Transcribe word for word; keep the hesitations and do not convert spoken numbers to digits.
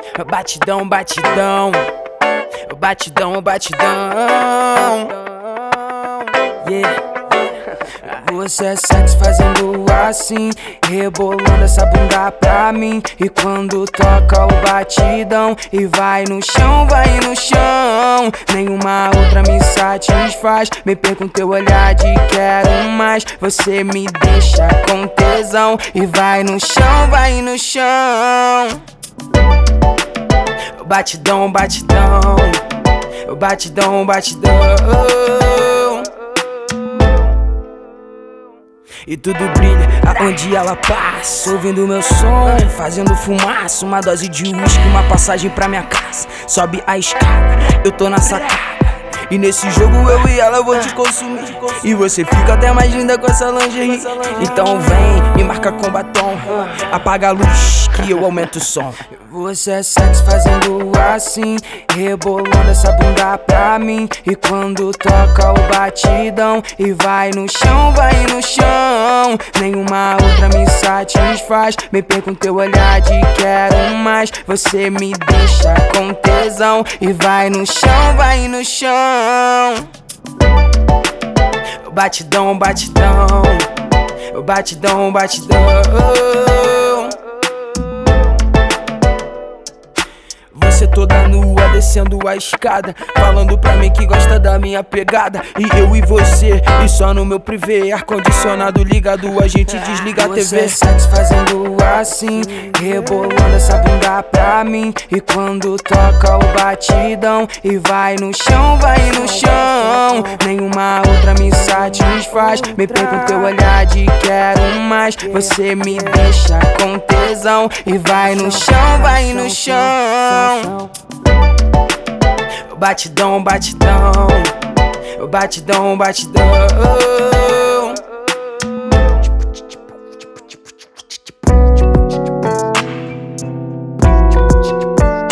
Batidão, batidão, batidão, batidão. Yeah. Você é sexy fazendo assim, rebolando essa bunda pra mim. E quando toca o batidão e vai no chão, vai no chão, nenhuma outra me satisfaz. Me perco com teu olhar de quero mais. Você me deixa com tesão e vai no chão, vai no chão. Batidão, batidão, batidão, batidão. E tudo brilha aonde ela passa, ouvindo meu som, fazendo fumaça. Uma dose de uísque, uma passagem pra minha casa. Sobe a escada, eu tô na sacada, e nesse jogo eu e ela vou te consumir. E você fica até mais linda com essa lingerie. Então vem, me marca com batom, apaga a luz que eu aumento o som. Você é sexy fazendo assim, rebolando essa bunda pra mim. E quando toca o batidão e vai no chão, vai no chão, nenhuma outra me satisfaz. Me perco com teu olhar de quero mais. Você me deixa com tesão e vai no chão, vai no chão. Batidão, batidão, batidão, batidão. Você toda nua, descendo a escada, falando pra mim que gosta da minha pegada. E eu e você, e só no meu privê, ar-condicionado ligado, a gente desliga a T V. Você é sexy fazendo assim, rebolando essa bunda pra mim. E quando toca o batidão e vai no chão, vai no chão, nenhuma outra me satisfaz. Me perco com teu olhar de quero mais. Você me deixa com tesão e vai no chão, vai no chão. Batidão, batidão, batidão, batidão.